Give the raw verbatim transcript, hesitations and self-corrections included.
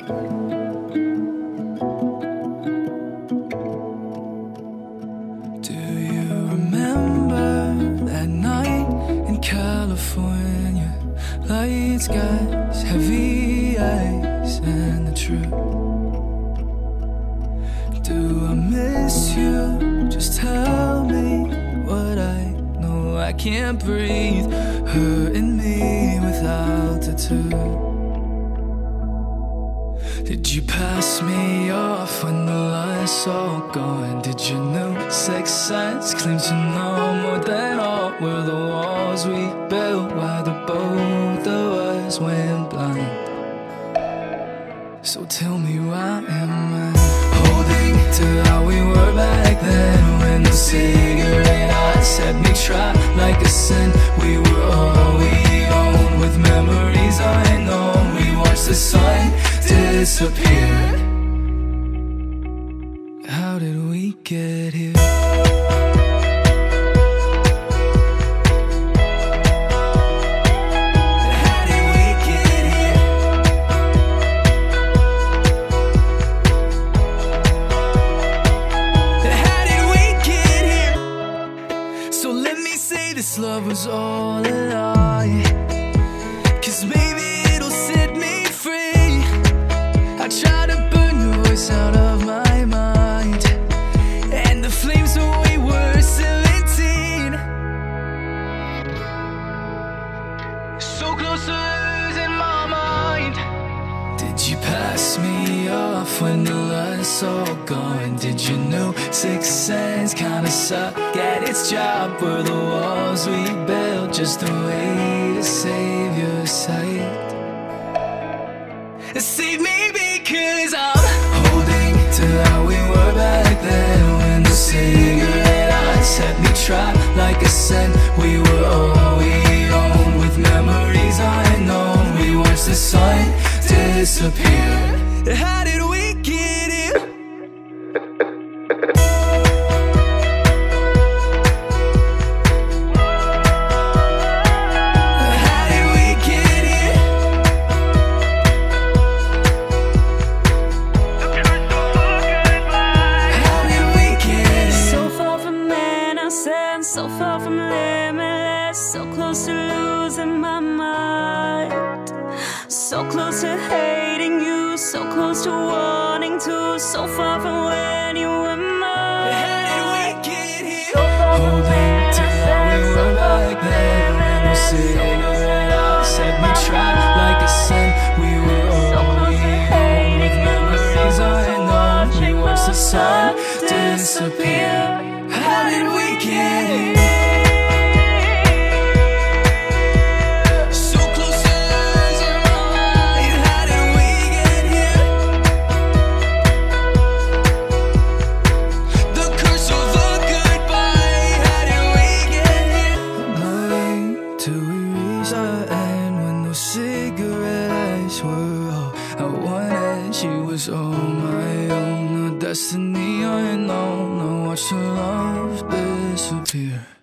Do you remember that night in California? Light skies, heavy ice, and the truth. Do I miss you? Just tell me what I know. I can't breathe, hurting me without the two. Did you pass me off when the lights all gone? Did your new sixth sense claim to know more than all? Were the walls we built while the both of us went blind? So tell me, why am I holding to how we were back then? When the cigarette eyes set me try like a sin. We were all we owned, with memories unknown. We watched the sun disappear. How did we get here? This love was all a lie, 'cause maybe it'll set me free. I tried to burn your voice out of my mind, and the flames when we were seventeen. So close to losing my mind. Did you pass me off when the lights all gone? Did you know sixth sense kinda suck at its job? Were the walls we built just a way to save your sight? Save me, because I'm holding to how we were back then. When the cigarette eyes set me try like a scent. We were all we owned, with memories unknown. We watched the sun disappear. How did we get here? How did we get here? How did we get here? So far from innocent, so far from limitless, so close to losing my mind, so close to hating you, so close to wanting to, so far from when you were mine. How did we get here? So far from Holding to how we innocent, so were far back from then. When the cigarette eyes set me try like a scent. We were all we owned, with memories unknown. We watched the sun disappear. How did we get here? So close to losing my mind. How did we get here? The curse of the goodbye. How did we get here? Nothing till we reach the end. When those cigarettes were all I wanted, she was all my own. A destiny unknown. I watched her love disappear.